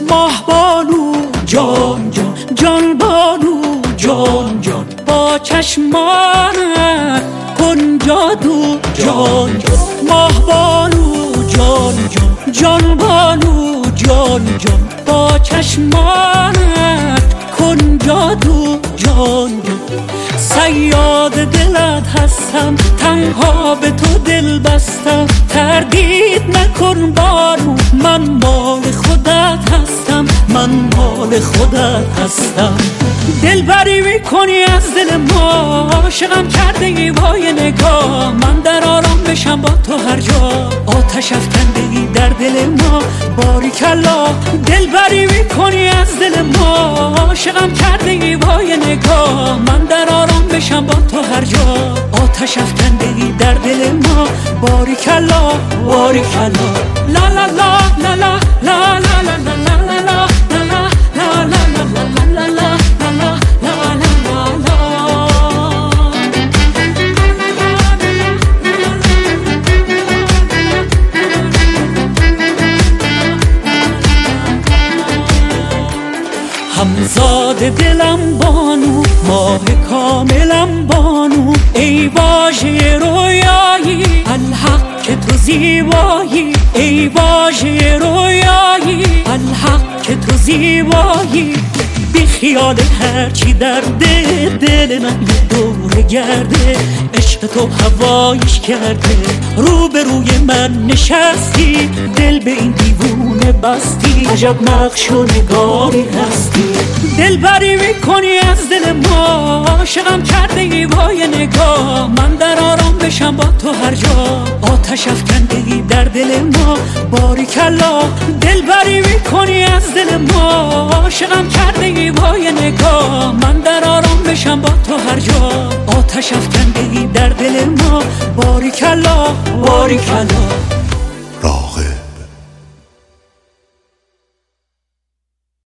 ماه بانو جان جان، جان بانو جان جان، با چشمانت کن جادو جان جان. ماه بانو جان جان، جان بانو جان جان، با چشمانت کن جادو جان جان. صیاد دلت هستم، تنها به تو دل بستم، تردید نکن بانو، من مال خودت هستم، من مال خودت هستم. دلبری میکنی از دل ما، عاشقم کرده ای وای نگاه، من در آرام بشم با تو هر جا، آتش افکنده ای در دل ما باریکلا. دلبری میکنی از دل ما، عاشقم کرده ای وای نگاه، من در آرام بشم با تو هر جا، آتش افکنده ای در دل ما باریکلا باریکلا. لا لا لا لا لا لا لا لا لا لا لا. همزاد دلم بانو، ماه کاملم بانو، ای واژه رویایی الحق که تو زیبایی، ای واژه رویایی الحق که تو زیبایی. بی خیال هرچی در دل من یه دور گرده، عشق تو هوایش کرده، رو به روی من نشستی، دل به این دیوونه بستی، عجب نقش و نگاری هستی. دلبری میکنی از دل ما، عاشقم کرده ای وای نگاه، من در آرام بشم با تو هر جا، آتش افکنده ای در دل ما باریکلا. دلبری میکنی از دل ما، عاشقم کرده ای وای نگاه، من در آرام بشم با تو هر جا، آتش افکنده ای در دل ما باریکلا باریکلا.